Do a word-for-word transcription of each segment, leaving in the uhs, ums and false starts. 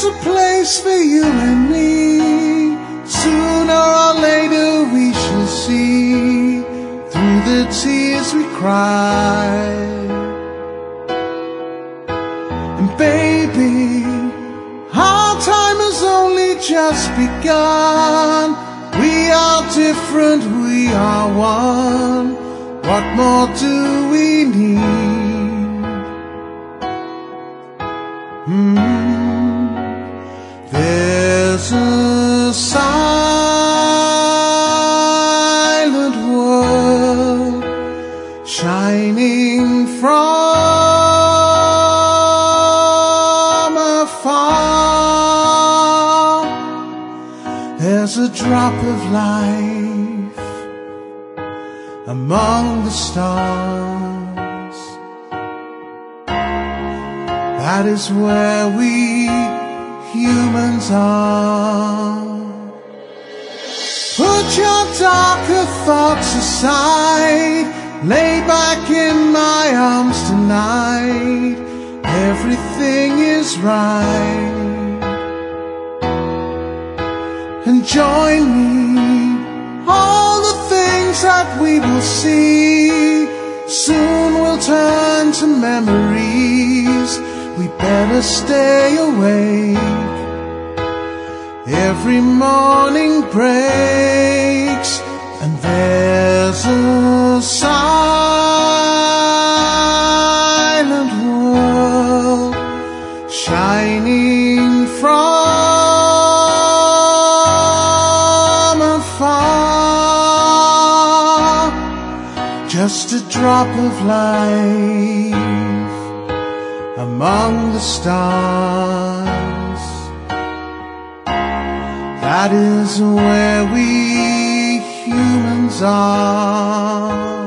a place for you and me. Sooner or later we shall see, through the tears we cry. And baby, our time has only just begun. We are different, we are one. What more do we need? Hmm. There's a silent world shining from afar. There's a drop of life among the stars. That is where we humans are. Put your darker thoughts aside, lay back in my arms tonight. Everything is right. And join me, all the things that we will see soon will turn to memories. We better stay awake. Every morning breaks, and there's a silent world shining from afar. Just a drop of life among the stars. That is where we humans are.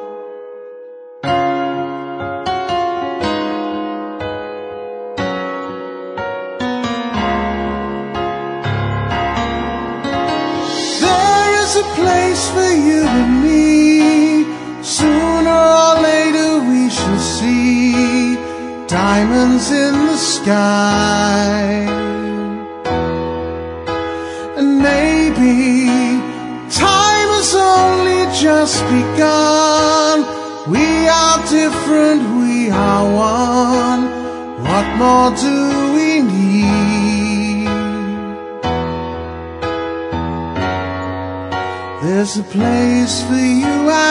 There is a place for you and me. Sooner or later we shall see diamonds in the sky. And maybe time has only just begun. We are different, we are one. What more do we need? There's a place for you and